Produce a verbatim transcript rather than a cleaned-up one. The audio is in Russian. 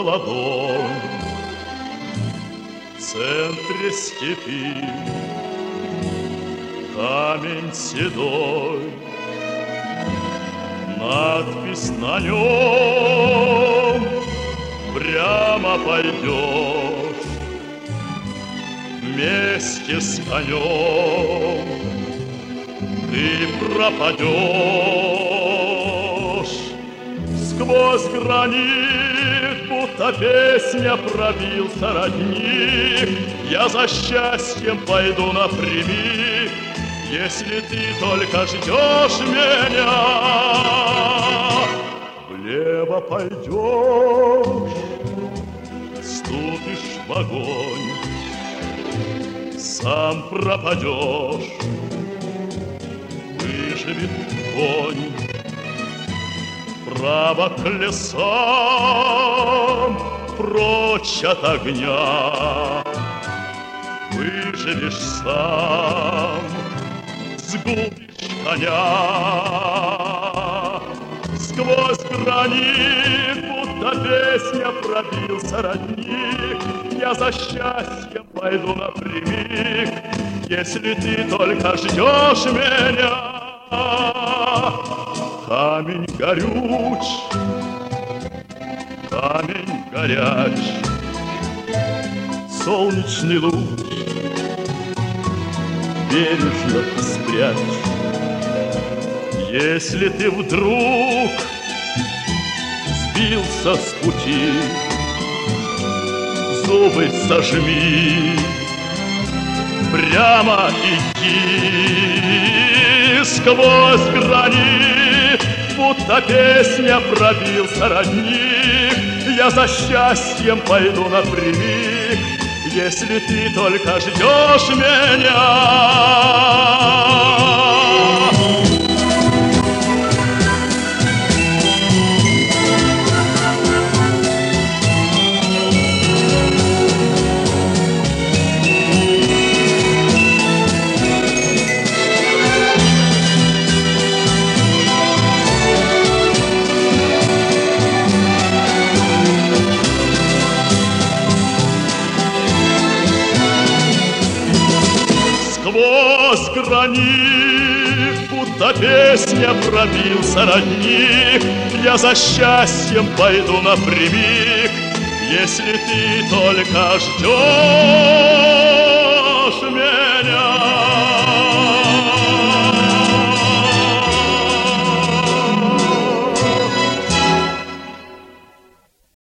ладонь. В центре степи камень седой, надпись на нем: прямо пойдешь вместе с конем, ты пропадешь. Сквозь гранит, будто песня, пробился родник. Я за счастьем пойду напрямик, если ты только ждешь меня. Влево пойдешь, ступишь в огонь, сам пропадешь, выживет конь. Право к лесам, прочь от огня, выживешь сам, сгубишь коня. Сквозь гранит, будто песня, пробился родник. Я за счастьем пойду напрямик, если ты только ждешь меня. Камень горюч, камень горяч, солнечный луч бережно спрячь. Если ты вдруг сбился с пути, зубы сожми, прямо иди. Сквозь гранит, будто песня, пробился родник. Я за счастьем пойду напрямик, если ты только ждешь меня. Сквозь гранит, будто песня, пробился родник. Я за счастьем пойду напрямик, если ты только ждешь.